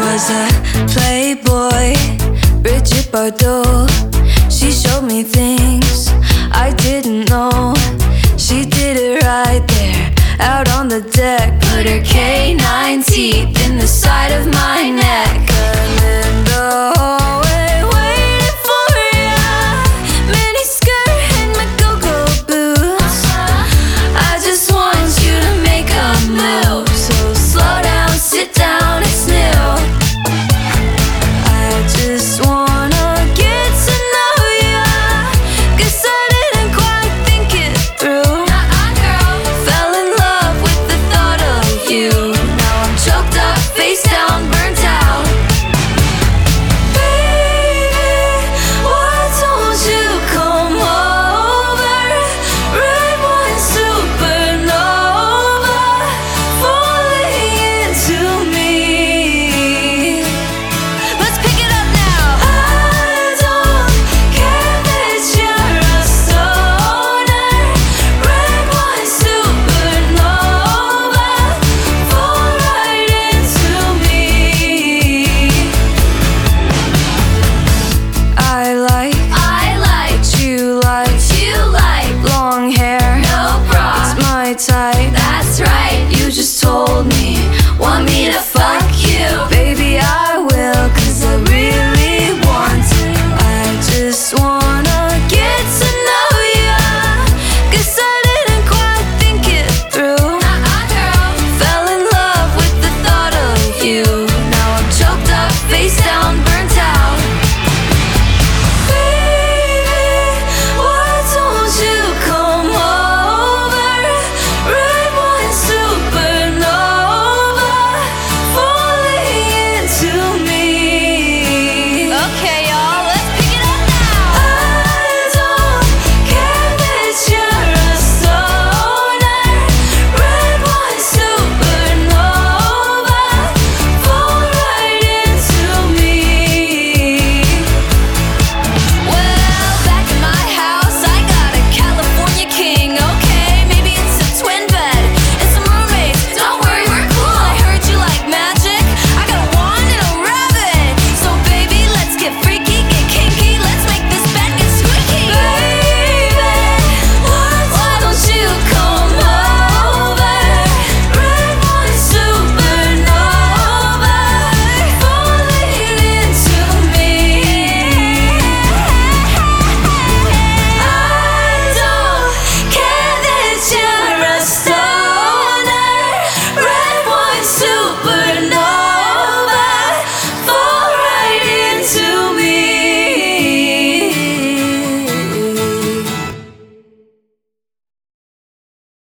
was a playboy, Bridget Bardot. She showed me things I didn't know. She did it right there, out on the deck. Put her canine teeth in the side of my neck. I'm in the hallway waiting for ya, mini skirt and my go-go boots. I just want you to make a move, so slow down, sit down, it's new. I just wanna get to know ya, 'cause I didn't quite think it through. Fell in love with the thought of you. Now I'm choked up, face down, burnt out. Baby, why don't you come over? Red wine supernova, falling into me. Let's pick it up now. I don't care that you're a stoner. Red wine supernova, fall right into me. I like what you like, long hair, no bra, it's my type. That's right, you just told